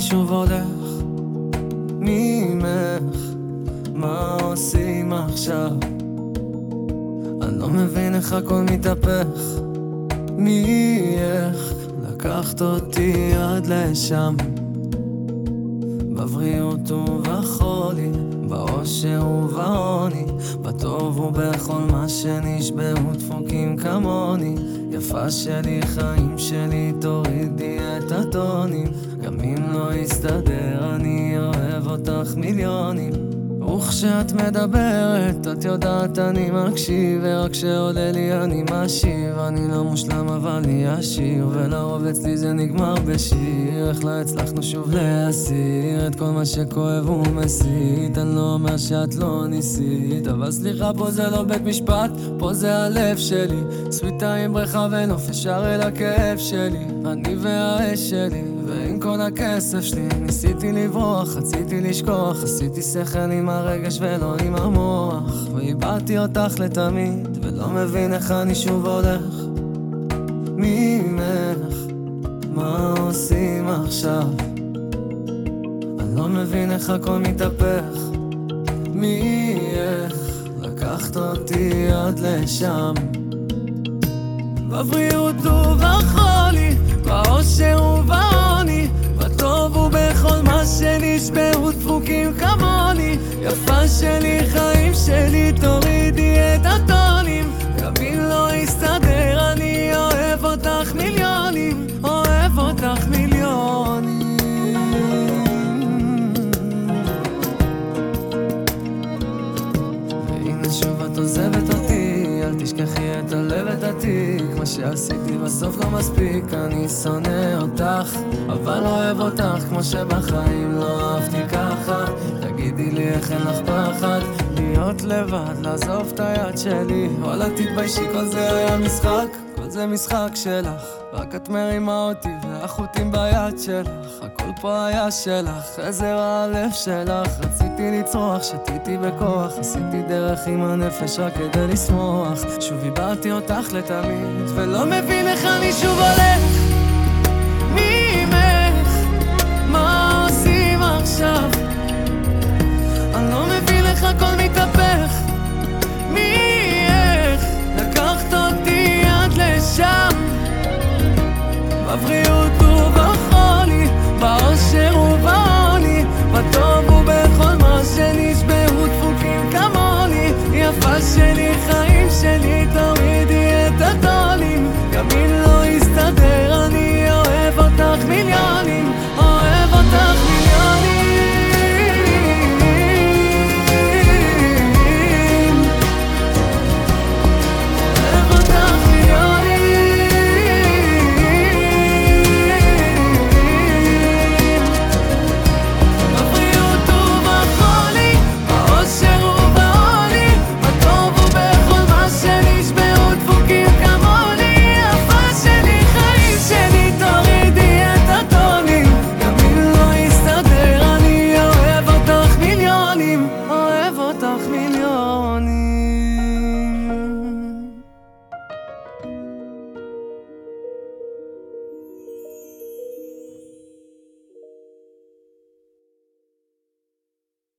שוב הולך ממך, מה עושים עכשיו? אני לא מבין איך הכל מתהפך. איך לקחת אותי עד לשם, בבריאות ובחולי, באושר ובעוני, בטוב ובכל מה שנשברו דפוקים כמוני. יפה שלי, חיים שלי, תורידי את הטונים, גם אם לא יסתדר אני אוהב אותך מיליונים. וכשאת מדברת את יודעת אני מקשיב, ורק שעולה לי אני משיב. אני לא מושלם אבל אני עשיר, ולרוב אצלי זה נגמר בשיר. איך לא הצלחנו שוב להסיר את כל מה שכואב ומסית? אני לא אומר שאת לא ניסית, אבל סליחה, פה זה לא בית משפט, פה זה הלב שלי. סוויטה עם בריכה ונוף ישר אל הכאב שלי, אני והאש שלי ועם כל הכסף שלי. ניסיתי לברוח, רציתי לשכוח, עשיתי שכל עם הרגש ולא עם המוח, ואיבדתי אותך לתמיד ולא מבין איך אני שוב הולך ממך, מה עושים עכשיו? אני לא מבין איך הכל מתהפך. איך לקחת אותי עד לשם, בבריאות ובחולי, באושר ובעוני, בטוב ובכל מה שנשברו דפוקים כמוני. יפה שלי, חיים שלי, תורידי את הטונים, גם אם לא יסתדר אני אוהב אותך מיליונים, אוהב אותך מיליונים. והנה שוב את עוזבת אותי, אל תשכחי את הלב את התיק, מה שעשיתי בסוף לא מספיק. אני שונא אותך אבל אוהב אותך, כמו שבחיים לא אהבתי ככה. תגידי לי איך אין לך פחד להיות לבד, לעזוב את היד שלי? וואלה תתביישי, כל זה היה משחק, כל זה משחק שלך, רק את מרימה אותי והחוטים ביד שלך. הכל פה היה שלך, איזה רע הלב שלך. רציתי לצרוח, שתיתי בכוח, עשיתי דרך עם הנפש רק כדי לשמוח. שוב איבדתי אותך לתמיד ולא מבין איך אני שוב הולך ממך,